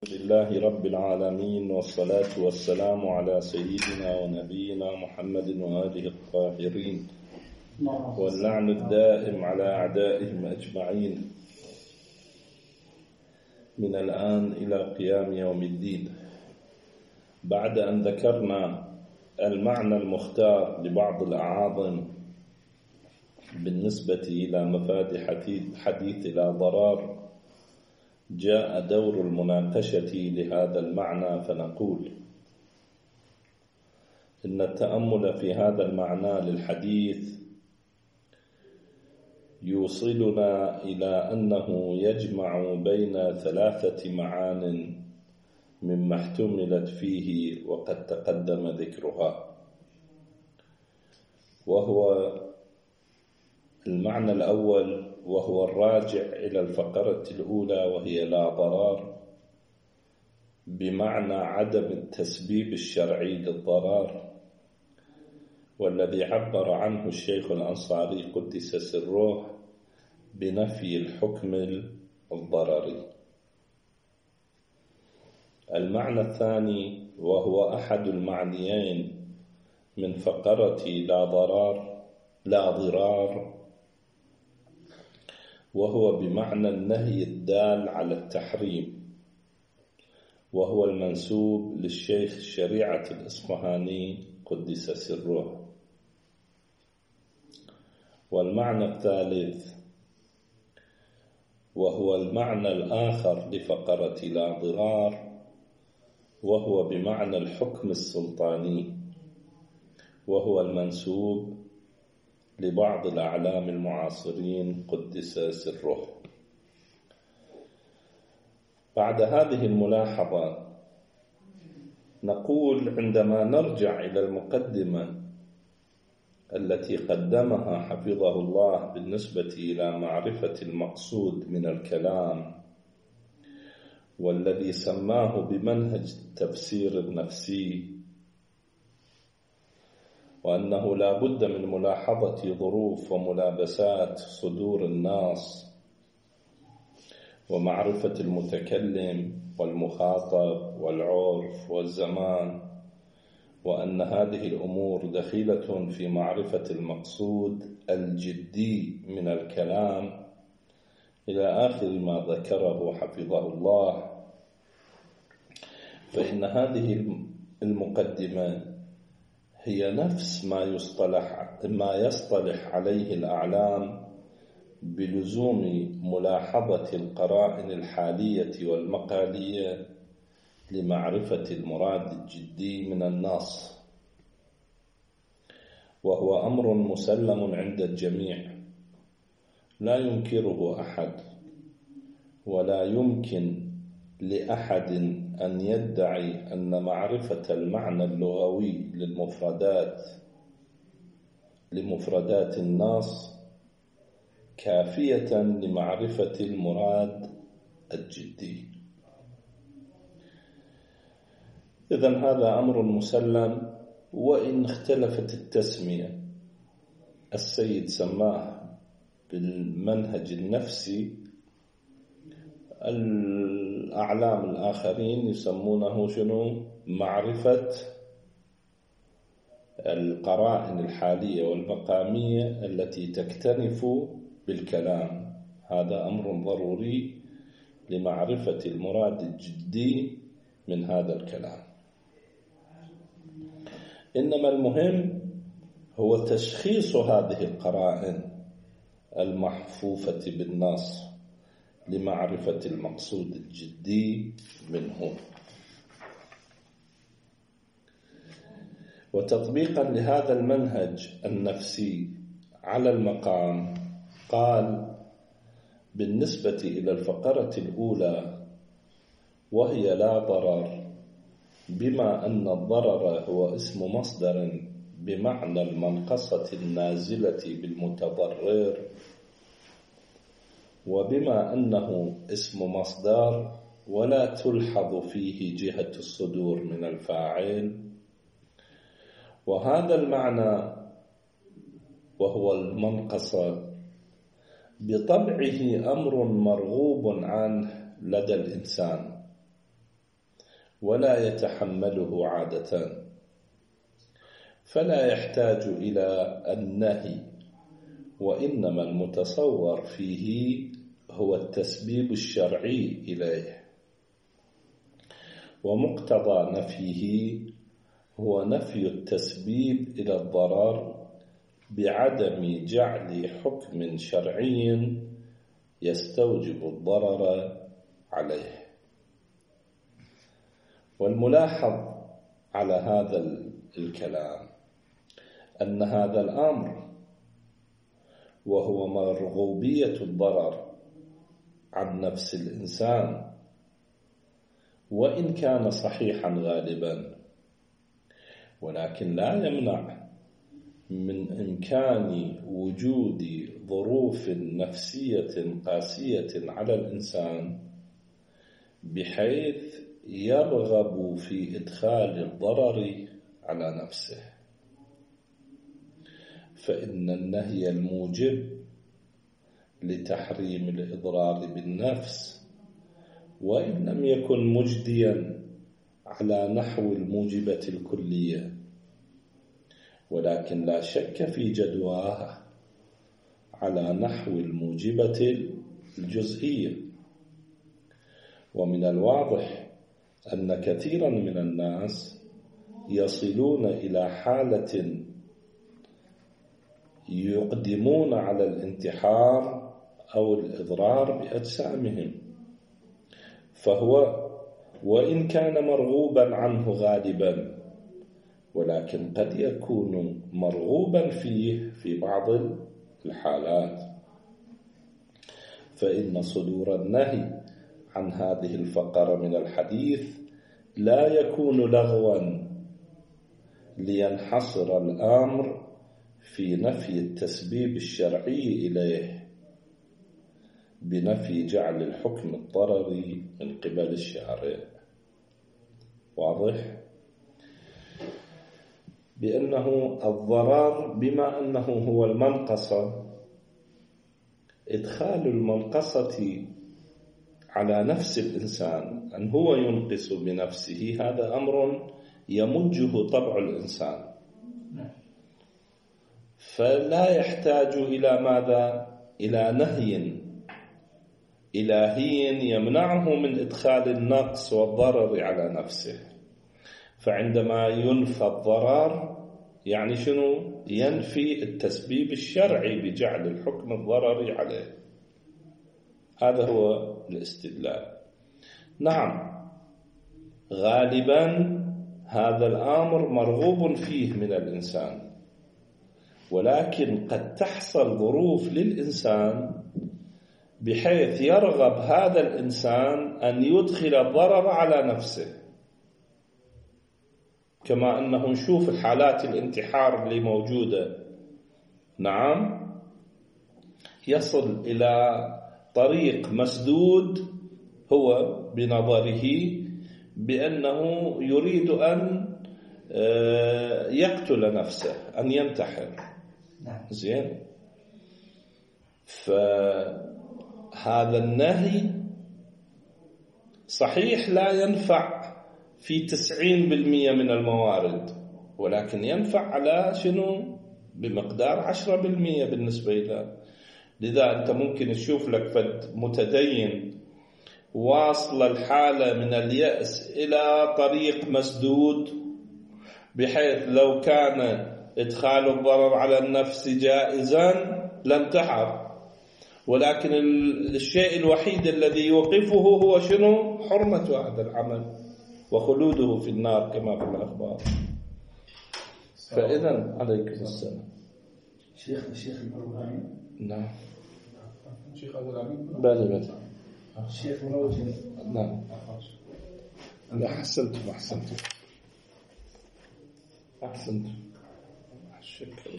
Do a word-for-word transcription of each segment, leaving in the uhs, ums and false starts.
لله رب العالمين، والصلاة والسلام على سيدنا ونبينا محمد وآله الطاهرين، واللعن الدائم على أعدائهم أجمعين من الآن إلى قيام يوم الدين. بعد أن ذكرنا المعنى المختار لبعض الأعاظم بالنسبة إلى مفاد حديث لا ضرار، جاء دور المناقشة لهذا المعنى، فنقول إن التأمل في هذا المعنى للحديث يوصلنا إلى أنه يجمع بين ثلاثة معان مما احتملت فيه وقد تقدم ذكرها، وهو المعنى الأول وهو الراجع إلى الفقرة الأولى، وهي لا ضرار، بمعنى عدم التسبيب الشرعي للضرار، والذي عبر عنه الشيخ الأنصاري قدس سره بنفي الحكم الضرري. المعنى الثاني وهو أحد المعنيين من فقرة لا ضرار لا ضرار، وهو بمعنى النهي الدال على التحريم، وهو المنسوب للشيخ الشريعة الإصفهاني قدس سره. والمعنى الثالث وهو المعنى الآخر لفقرة لا ضرار، وهو بمعنى الحكم السلطاني، وهو المنسوب لبعض الأعلام المعاصرين قدس سره. بعد هذه الملاحظة نقول عندما نرجع إلى المقدمة التي قدمها حفظه الله بالنسبة إلى معرفة المقصود من الكلام، والذي سماه بمنهج التفسير النفسي، وأنه لا بد من ملاحظة ظروف وملابسات صدور الناس ومعرفة المتكلم والمخاطب والعرف والزمان، وأن هذه الأمور دخيلة في معرفة المقصود الجدي من الكلام، إلى آخر ما ذكره حفظه الله. فإن هذه المقدمة هي نفس ما يصطلح ما يصطلح عليه الأعلام بلزوم ملاحظة القرائن الحالية والمقالية لمعرفة المراد الجدي من النص، وهو أمر مسلم عند الجميع لا ينكره أحد، ولا يمكن لأحد أن يدعي أن معرفة المعنى اللغوي للمفردات لمفردات النص كافية لمعرفة المراد الجدي. إذن هذا أمر مسلم، وإن اختلفت التسمية. السيد سماه بالمنهج النفسي، الأعلام الآخرين يسمونه شنو؟ معرفة القرائن الحالية والمقامية التي تكتنف بالكلام. هذا أمر ضروري لمعرفة المراد الجدي من هذا الكلام. إنما المهم هو تشخيص هذه القرائن المحفوفة بالنص لمعرفة المقصود الجدي منه. وتطبيقا لهذا المنهج النفسي على المقام، قال بالنسبة إلى الفقرة الأولى وهي لا ضرر، بما أن الضرر هو اسم مصدر بمعنى المنقصة النازلة بالمتضرر، وبما أنه اسم مصدر ولا تلحظ فيه جهة الصدور من الفاعل، وهذا المعنى وهو المنقصة بطبعه أمر مرغوب عنه لدى الإنسان، ولا يتحمله عادة، فلا يحتاج إلى النهي، وإنما المتصور فيه هو التسبيب الشرعي إليه، ومقتضى نفيه هو نفي التسبيب إلى الضرر بعدم جعل حكم شرعي يستوجب الضرر عليه. والملاحظ على هذا الكلام أن هذا الأمر وهو مرغوبية الضرر عن نفس الإنسان، وإن كان صحيحا غالبا، ولكن لا يمنع من إمكان وجود ظروف نفسية قاسية على الإنسان بحيث يرغب في إدخال الضرر على نفسه، فإن النهي الموجب لتحريم الإضرار بالنفس وإن لم يكن مجديا على نحو الموجبة الكلية، ولكن لا شك في جدواه على نحو الموجبة الجزئية. ومن الواضح أن كثيرا من الناس يصلون إلى حالة يقدمون على الانتحار أو الإضرار بأجسامهم، فهو وإن كان مرغوبا عنه غالبا، ولكن قد يكون مرغوبا فيه في بعض الحالات، فإن صدور النهي عن هذه الفقرة من الحديث لا يكون لغوا لينحصر الأمر في نفي التسبيب الشرعي إليه بنفي جعل الحكم الضرري من قبل الشارع. واضح؟ بأنه الضرر بما أنه هو المنقصة، إدخال المنقصة على نفس الإنسان أن هو ينقص بنفسه، هذا أمر يمجه طبع الإنسان، فلا يحتاج إلى ماذا؟ إلى نهي إلهي يمنعه من إدخال النقص والضرر على نفسه. فعندما ينفى الضرر يعني شنو؟ ينفي التسبيب الشرعي بجعل الحكم الضرري عليه. هذا هو الاستدلال. نعم، غالبا هذا الأمر مرغوب فيه من الإنسان، ولكن قد تحصل ظروف للإنسان بحيث يرغب هذا الإنسان أن يدخل الضرر على نفسه، كما أنه نشوف الحالات الانتحار اللي موجودة. نعم، يصل إلى طريق مسدود هو بنظره بأنه يريد أن يقتل نفسه، أن ينتحر. زين، فهذا النهي صحيح لا ينفع في تسعين بالمئة من الموارد، ولكن ينفع على شنو؟ بمقدار عشرة بالمئة بالنسبة إلى. لذا أنت ممكن تشوف لك فد متدين واصل الحالة من اليأس إلى طريق مسدود، بحيث لو كان إدخال الضرر على النفس جائزا لانتحر، ولكن الشيء الوحيد الذي يوقفه هو شنو؟ حرمة هذا العمل وخلوده في النار كما في الأخبار. فإذا عليكم السلام. شيخ الشيخ الأولاني. نعم. شيخ الأولاني. بالي بالي. الشيخ الأولاني. نعم. لا، أحسنتم أحسنتم أحسنتم. شكرا.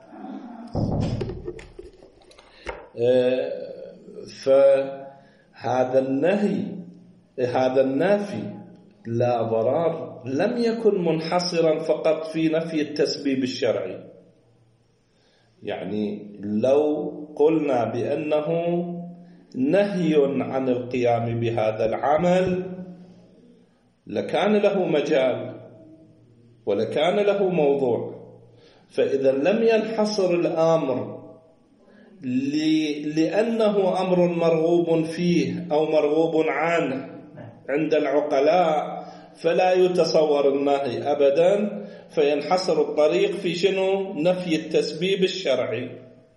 فهذا النهي، هذا النافي لا ضرار لم يكن منحصرا فقط في نفي التسبيب الشرعي. يعني لو قلنا بأنه نهي عن القيام بهذا العمل لكان له مجال ولكان له موضوع. فإذا لم ينحصر الأمر لأنه أمر مرغوب فيه أو مرغوب عنه عند العقلاء فلا يتصور النهي أبدا، فينحصر الطريق في شنو؟ نفي التسبيب الشرعي.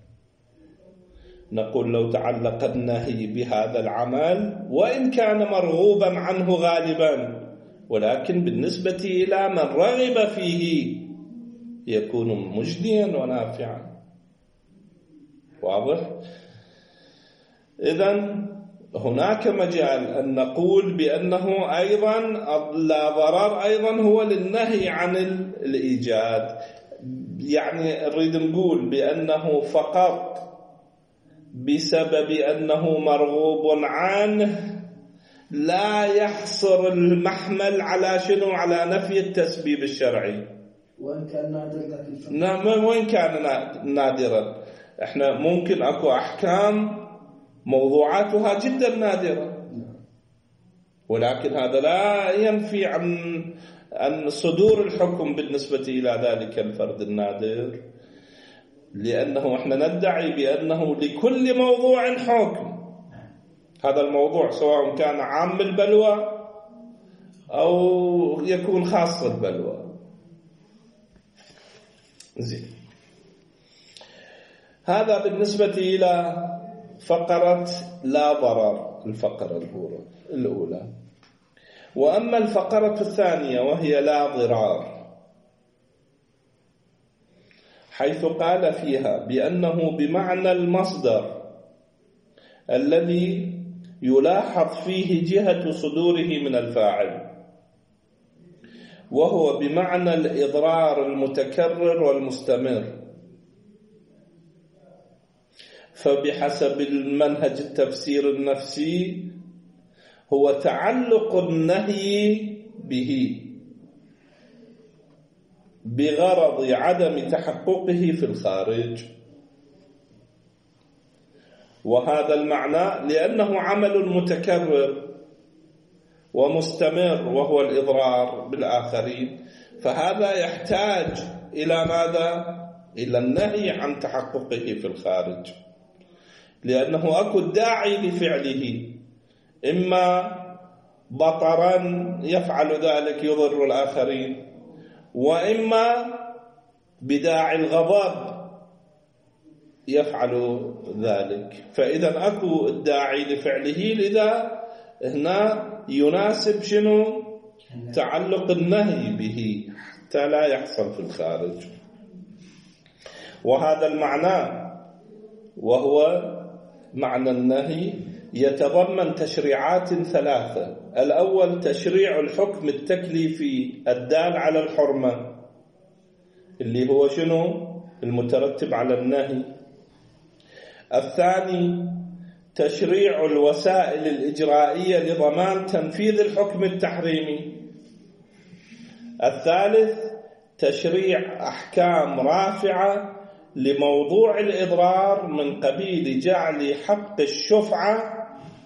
نقول لو تعلق النهي بهذا العمل وإن كان مرغوبا عنه غالبا، ولكن بالنسبة إلى من رغب فيه يكون مجديا ونافعا. واضح؟ إذن هناك مجال أن نقول بأنه أيضا لا ضرر أيضا هو للنهي عن الإيجاد، يعني نريد نقول بأنه فقط بسبب أنه مرغوب عنه لا يحصر المحمل على شنو؟ على نفي التسبيب الشرعي، وإن كان نادرا. نعم، وإن كان نادرا. احنا ممكن اكو احكام موضوعاتها جدا نادرة، ولكن هذا لا ينفي عن عن صدور الحكم بالنسبة إلى ذلك الفرد النادر، لأنه احنا ندعي بأنه لكل موضوع حكم. هذا الموضوع سواء كان عام البلوى أو يكون خاص البلوى. زين، هذا بالنسبة إلى فقرة لا ضرر، الفقرة الأولى. وأما الفقرة الثانية وهي لا ضرار، حيث قال فيها بأنه بمعنى المصدر الذي يلاحظ فيه جهة صدوره من الفاعل، وهو بمعنى الإضرار المتكرر والمستمر. فبحسب المنهج التفسير النفسي هو تعلق النهي به بغرض عدم تحققه في الخارج، وهذا المعنى لأنه عمل متكرر ومستمر وهو الإضرار بالآخرين، فهذا يحتاج إلى ماذا؟ إلى النهي عن تحققه في الخارج، لأنه أكو داعي لفعله، إما بطرا يفعل ذلك يضر الآخرين، وإما بداعي الغضب يفعل ذلك. فإذا أكو الداعي لفعله، لذا هنا يناسب شنو؟ تعلق النهي به حتى لا يحصل في الخارج. وهذا المعنى وهو معنى النهي يتضمن تشريعات ثلاثة. الأول تشريع الحكم التكليفي الدال على الحرمة، اللي هو شنو؟ المترتب على النهي. الثاني تشريع الوسائل الإجرائية لضمان تنفيذ الحكم التحريمي. الثالث تشريع أحكام رافعة لموضوع الإضرار من قبيل جعل حق الشفعة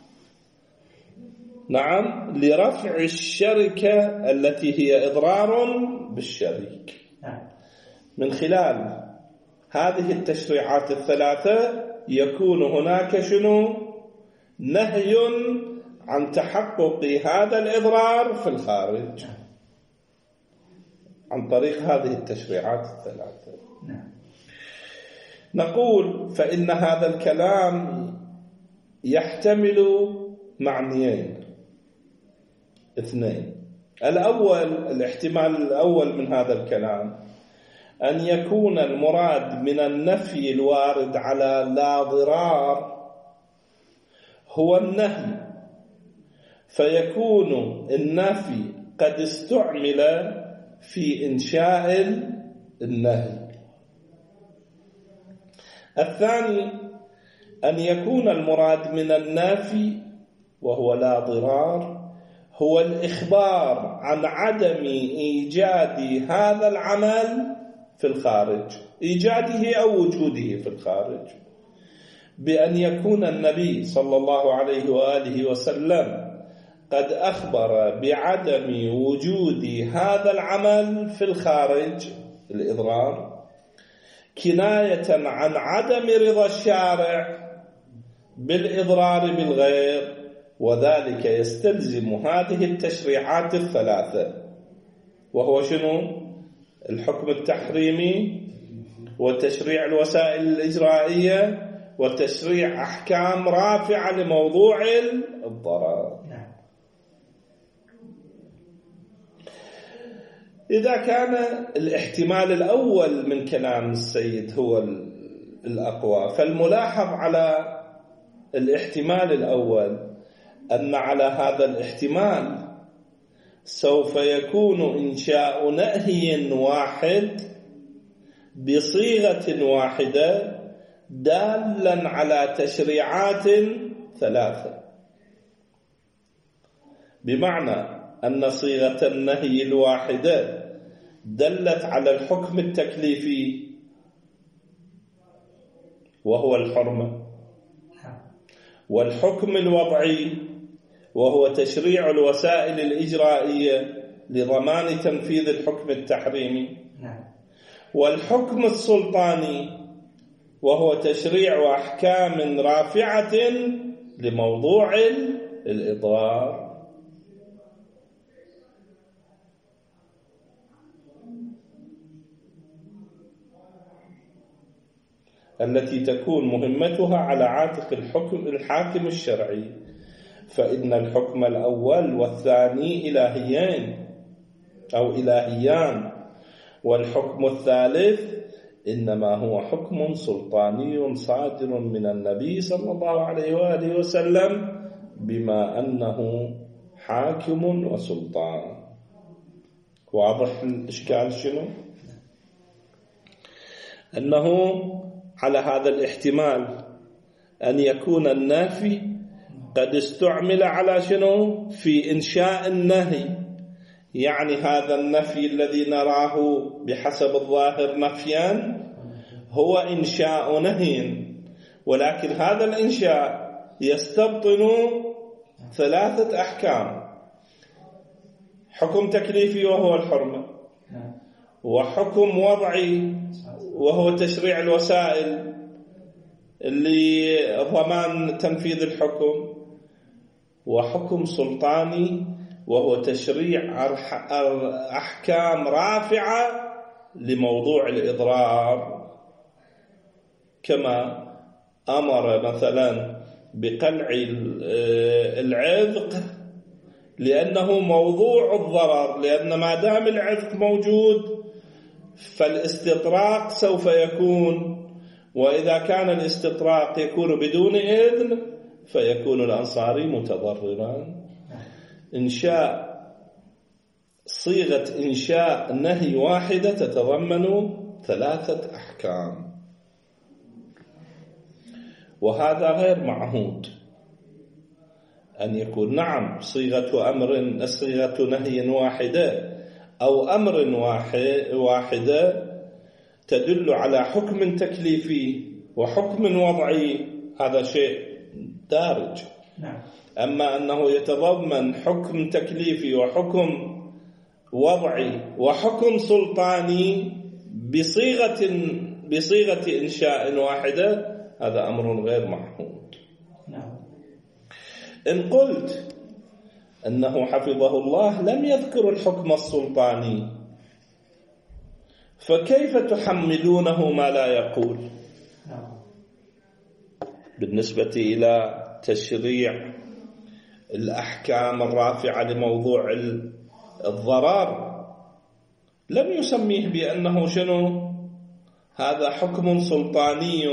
نعم لرفع الشركة التي هي إضرار بالشريك. من خلال هذه التشريعات الثلاثة يكون هناك شنو؟ نهي عن تحقق هذا الإضرار في الخارج عن طريق هذه التشريعات الثلاثة. نقول فإن هذا الكلام يحتمل معنيين اثنين. الأول، الاحتمال الأول من هذا الكلام أن يكون المراد من النفي الوارد على لا ضرار هو النهي، فيكون النفي قد استعمل في إنشاء النهي. الثاني أن يكون المراد من النافي وهو لا ضرار هو الإخبار عن عدم إيجاد هذا العمل في الخارج، إيجاده أو وجوده في الخارج، بأن يكون النبي صلى الله عليه وآله وسلم قد أخبر بعدم وجود هذا العمل في الخارج الإضرار كناية عن عدم رضا الشارع بالإضرار بالغير، وذلك يستلزم هذه التشريعات الثلاثة، وهو شنو؟ الحكم التحريمي، وتشريع الوسائل الإجرائية، وتشريع أحكام رافعة لموضوع الضرر. إذا كان الاحتمال الأول من كلام السيد هو الأقوى، فالملاحظ على الاحتمال الأول أن على هذا الاحتمال سوف يكون إنشاء نهي واحد بصيغة واحدة دالا على تشريعات ثلاثة، بمعنى أن صيغة النهي الواحدة دلت على الحكم التكليفي وهو الحرمة، والحكم الوضعي وهو تشريع الوسائل الإجرائية لضمان تنفيذ الحكم التحريمي، والحكم السلطاني وهو تشريع أحكام رافعة لموضوع الإضرار. التي تكون مهمتها على عاتق الحكم الحاكم الشرعي، فإن الحكم الأول والثاني إلهيين أو إلهيان، والحكم الثالث إنما هو حكم سلطاني صادر من النبي صلى الله عليه وآله وسلم بما أنه حاكم وسلطان. واضح الإشكال شنو؟ أنه على هذا الاحتمال أن يكون النافي قد استعمل على شنو؟ في إنشاء النهي، يعني هذا النفي الذي نراه بحسب الظاهر نفيا هو إنشاء نهي، ولكن هذا الإنشاء يستبطن ثلاثة أحكام: حكم تكليفي وهو الحرمة، وحكم وضعي وهو تشريع الوسائل اللي ضمان تنفيذ الحكم، وحكم سلطاني وهو تشريع أحكام رافعة لموضوع الإضرار، كما أمر مثلا بقلع العذق لأنه موضوع الضرر، لأن ما دام العذق موجود فالاستطراق سوف يكون، وإذا كان الاستطراق يكون بدون إذن فيكون الأنصاري متضررا. إنشاء صيغة إنشاء نهي واحدة تتضمن ثلاثة أحكام، وهذا غير معهود أن يكون نعم صيغة أمر صيغة نهي واحدة أو أمر واحدة تدل على حكم تكليفي وحكم وضعي، هذا شيء دارج. أما أنه يتضمن حكم تكليفي وحكم وضعي وحكم سلطاني بصيغة بصيغة إنشاء واحدة، هذا أمر غير معهود. إن قلت أنه حفظه الله لم يذكر الحكم السلطاني، فكيف تحملونه ما لا يقول بالنسبة إلى تشريع الأحكام الرافعة لموضوع الضرر؟ لم يسميه بأنه شنو؟ هذا حكم سلطاني.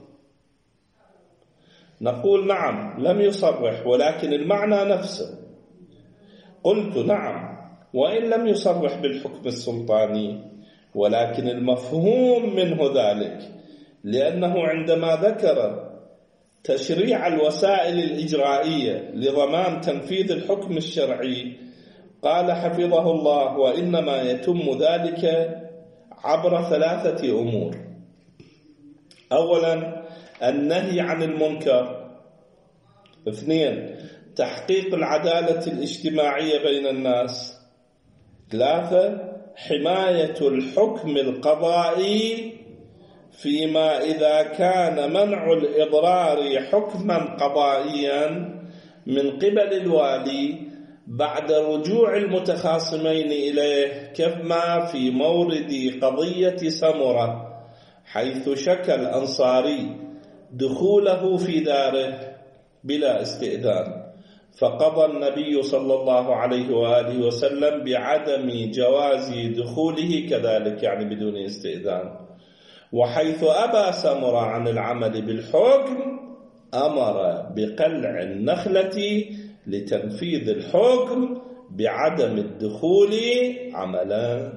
نقول نعم لم يصرح، ولكن المعنى نفسه. قلت نعم وإن لم يصرح بالحكم السلطاني، ولكن المفهوم منه ذلك، لأنه عندما ذكر تشريع الوسائل الإجرائية لضمان تنفيذ الحكم الشرعي قال حفظه الله: وإنما يتم ذلك عبر ثلاثة أمور. أولا النهي عن المنكر، اثنين تحقيق العدالة الاجتماعية بين الناس. ثلاثة، حماية الحكم القضائي فيما إذا كان منع الإضرار حكما قضائيا من قبل الوالي بعد رجوع المتخاصمين إليه، كما في مورد قضية سمرة، حيث شكى الأنصاري دخوله في داره بلا استئذان، فقضى النبي صلى الله عليه وآله وسلم بعدم جواز دخوله كذلك، يعني بدون استئذان. وحيث أبى سمرة عن العمل بالحكم أمر بقلع النخلة لتنفيذ الحكم بعدم الدخول عملا.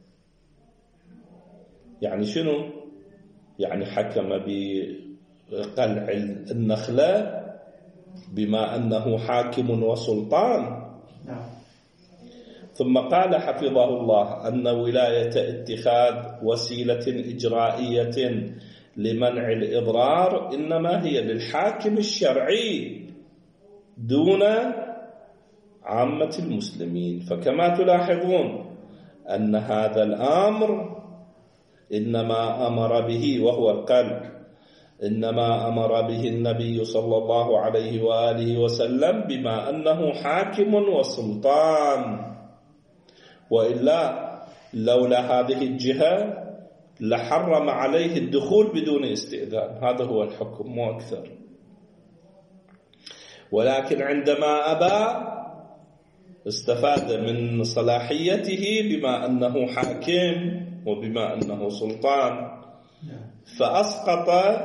يعني شنو؟ يعني حكم بقلع النخلة بما أنه حاكم وسلطان. ثم قال حفظه الله أن ولاية اتخاذ وسيلة إجرائية لمنع الإضرار إنما هي للحاكم الشرعي دون عامة المسلمين. فكما تلاحظون أن هذا الأمر إنما أمر به، وهو القلع، إنما أمر به النبي صلى الله عليه وآله وسلم بما أنه حاكم وسلطان، وإلا لولا هذه الجهة لحرم عليه الدخول بدون استئذان. هذا هو الحكم مو أكثر. ولكن عندما أبى استفاد من صلاحيته بما أنه حاكم وبما أنه سلطان، فأسقط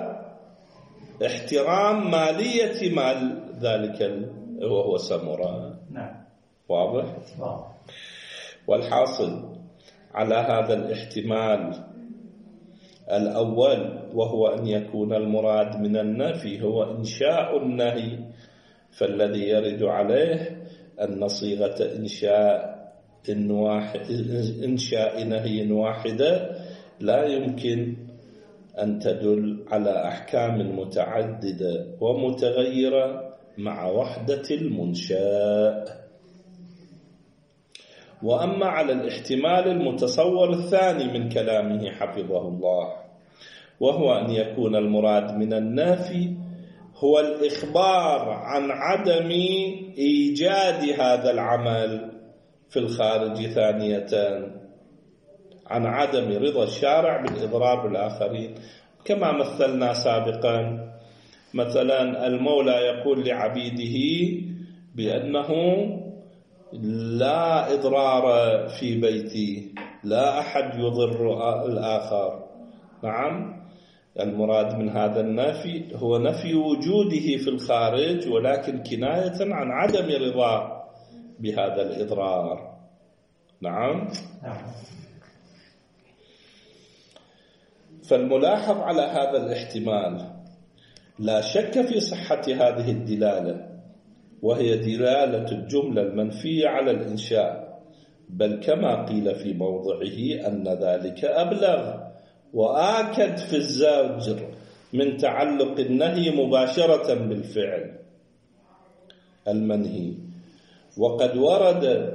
احترام مالية مال ذلك وهو سمرة. نعم. واضح؟ والحاصل على هذا الاحتمال الأول، وهو أن يكون المراد من النفي هو إنشاء النهي، فالذي يرد عليه أن صيغة إنشاء إنشاء نهي واحدة لا يمكن أن تدل على أحكام متعددة ومتغيرة مع وحدة المنشاء. وأما على الاحتمال المتصور الثاني من كلامه حفظه الله، وهو أن يكون المراد من النافي هو الإخبار عن عدم إيجاد هذا العمل في الخارج ثانية، عن عدم رضا الشارع بالإضرار بالآخرين، كما مثلنا سابقا. مثلا المولى يقول لعبيده بأنه لا إضرار في بيتي، لا أحد يضر الآخر. نعم، المراد من هذا النفي هو نفي وجوده في الخارج، ولكن كناية عن عدم رضا بهذا الإضرار. نعم. فالملاحظ على هذا الاحتمال لا شك في صحة هذه الدلالة، وهي دلالة الجملة المنفية على الإنشاء، بل كما قيل في موضعه أن ذلك أبلغ وآكد في الزجر من تعلق النهي مباشرة بالفعل المنهي. وقد ورد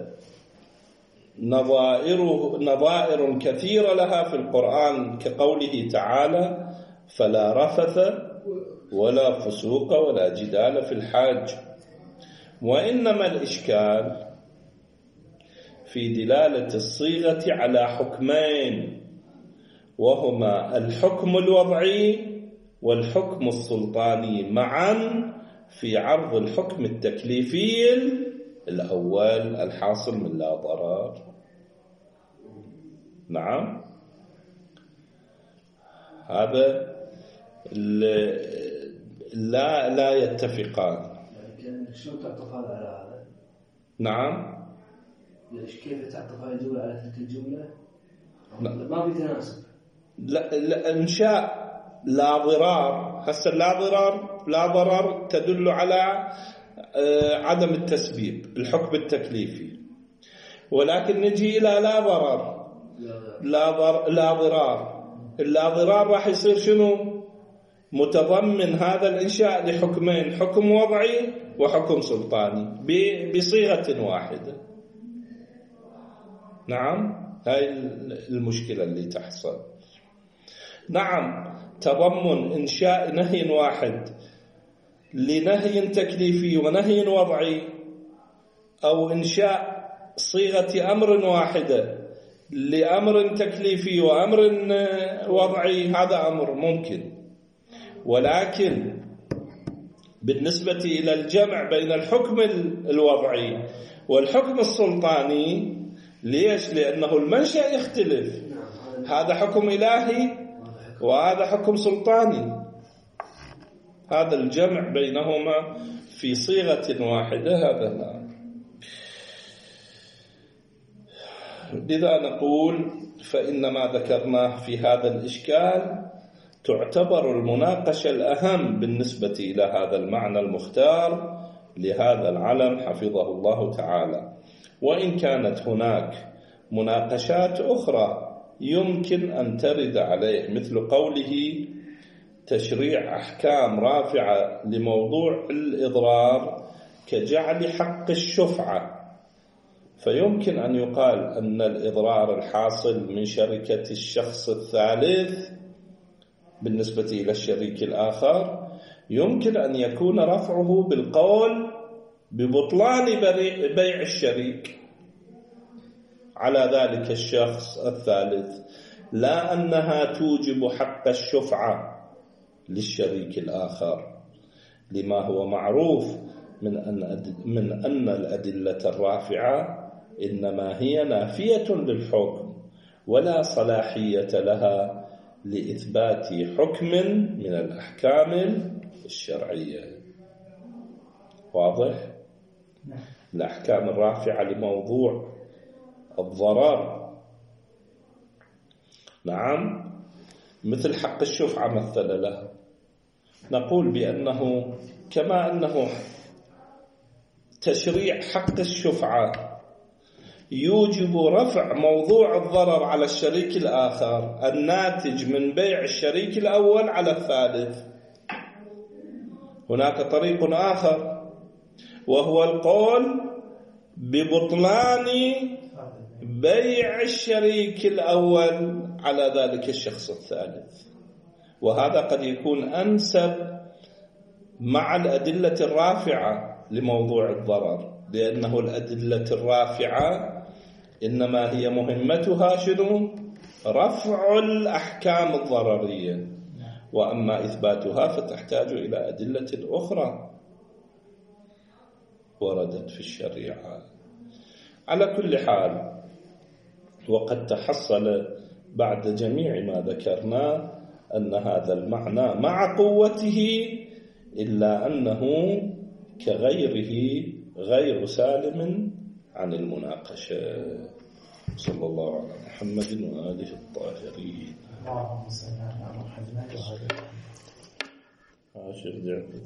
نظائر نظائر كثيرة لها في القرآن، كقوله تعالى: فلا رفث ولا فسوق ولا جدال في الحاج. وإنما الإشكال في دلالة الصيغة على حكمين، وهما الحكم الوضعي والحكم السلطاني معا في عرض الحكم التكليفي الأول الحاصل من لا ضرر. نعم، هذا لا لا يتفقان. يعني شلون تعطف هذا على هذا؟ نعم، كيف تعطف هذه الجملة على تلك الجملة؟ ما بيتناسب. لا, لا إنشاء لا ضرار، هسه لا ضرار لا ضرر تدل على عدم التسبيب الحكم التكليفي، ولكن نجي إلى لا ضرر لا ضر لا ضرار. اللا ضرار راح يصير شنو؟ متضمن هذا الإنشاء لحكمين، حكم وضعي وحكم سلطاني بصيغة واحدة. نعم، هاي المشكلة اللي تحصل. نعم، تضمن إنشاء نهي واحد لنهي تكليفي ونهي وضعي، أو إنشاء صيغة أمر واحدة لأمر تكليفي وأمر وضعي، هذا أمر ممكن. ولكن بالنسبة إلى الجمع بين الحكم الوضعي والحكم السلطاني، ليش؟ لأنه المنشأ يختلف، هذا حكم إلهي وهذا حكم سلطاني. هذا الجمع بينهما في صيغة واحدة هذا لا. لذا نقول فإن ما ذكرناه في هذا الإشكال تعتبر المناقشة الأهم بالنسبة إلى هذا المعنى المختار لهذا العلم حفظه الله تعالى. وإن كانت هناك مناقشات أخرى يمكن أن ترد عليه، مثل قوله تشريع أحكام رافعة لموضوع الإضرار كجعل حق الشفعة، فيمكن أن يقال أن الإضرار الحاصل من شركة الشخص الثالث بالنسبة إلى الشريك الآخر يمكن أن يكون رفعه بالقول ببطلان بيع الشريك على ذلك الشخص الثالث، لا أنها توجب حق الشفعة للشريك الآخر، لما هو معروف من أن من أن الأدلة الرافعة إنما هي نافية للحكم ولا صلاحية لها لإثبات حكم من الأحكام الشرعية. واضح؟ الأحكام الرافعة لموضوع الضرر، نعم، مثل حق الشفعة مثل له، نقول بأنه كما أنه تشريع حق الشفعة يوجب رفع موضوع الضرر على الشريك الآخر الناتج من بيع الشريك الأول على الثالث، هناك طريق آخر وهو القول ببطلان بيع الشريك الأول على ذلك الشخص الثالث، وهذا قد يكون أنسب مع الأدلة الرافعة لموضوع الضرر، لأنه الأدلة الرافعة إنما هي مهمتها شنو؟ رفع الأحكام الضررية، وأما إثباتها فتحتاج إلى أدلة أخرى وردت في الشريعة. على كل حال، وقد تحصل بعد جميع ما ذكرنا أن هذا المعنى مع قوته إلا أنه كغيره غير سالم عن المناقشة. صلى الله على محمد وآله الطاهرين. اللهم صل على محمد وآله.